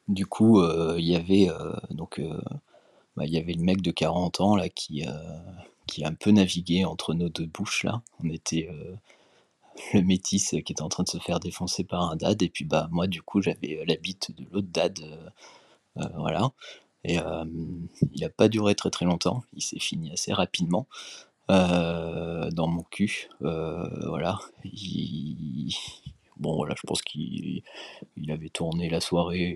Du coup, il y avait, il y avait le mec de 40 ans là qui a un peu navigué entre nos 2 bouches là. On était, le métis, qui était en train de se faire défoncer par un dad et puis, bah, moi du coup j'avais, la bite de l'autre dad, voilà et il a pas duré très, très longtemps. Il s'est fini assez rapidement, dans mon cul, voilà. Il bon voilà, je pense qu'il avait tourné la soirée,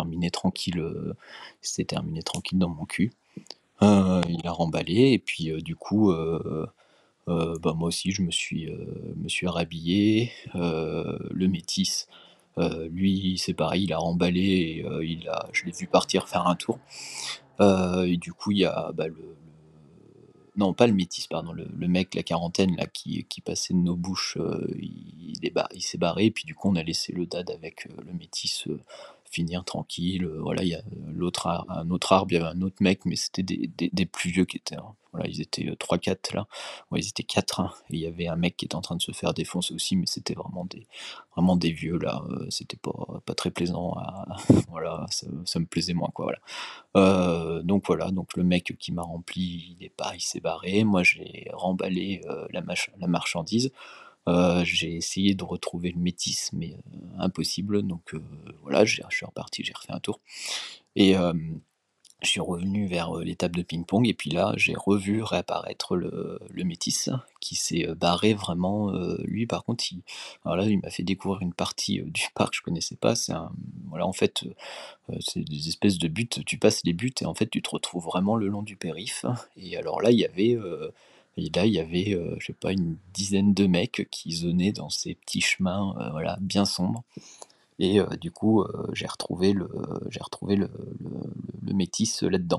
il s'était terminé tranquille dans mon cul. Il a remballé et puis, du coup, bah, moi aussi me suis rhabillé. Le métis, lui, c'est pareil, il a remballé et je l'ai vu partir faire un tour. Et du coup, il y a, bah, le non, pas le métis, pardon, le mec, la quarantaine là qui passait de nos bouches, il s'est barré et puis du coup on a laissé le dad avec, le métis, finir tranquille, voilà. Il y a un autre arbre, il y avait un autre mec, mais c'était des plus vieux qui étaient, voilà, ils étaient, 3-4 là. Ouais, ils étaient 4 hein, et il y avait un mec qui était en train de se faire défoncer aussi, mais c'était vraiment des vieux là, c'était pas très plaisant à voilà, ça me plaisait moins quoi, voilà. Donc voilà, donc le mec qui m'a rempli, il s'est barré. Moi, j'ai remballé, la marchandise. J'ai essayé de retrouver le métis, mais impossible. Donc voilà, je suis reparti, j'ai refait un tour et je suis revenu vers, les tables de ping-pong et puis là, j'ai revu réapparaître le métis qui s'est, barré vraiment, lui par contre alors là, il m'a fait découvrir une partie, du parc que je connaissais pas. Voilà, en fait, c'est des espèces de buttes, tu passes les buttes et en fait, tu te retrouves vraiment le long du périph. Et alors là, il y avait, je sais pas, une dizaine de mecs qui zonaient dans ces petits chemins, voilà, bien sombres et du coup, j'ai retrouvé le métis, là-dedans.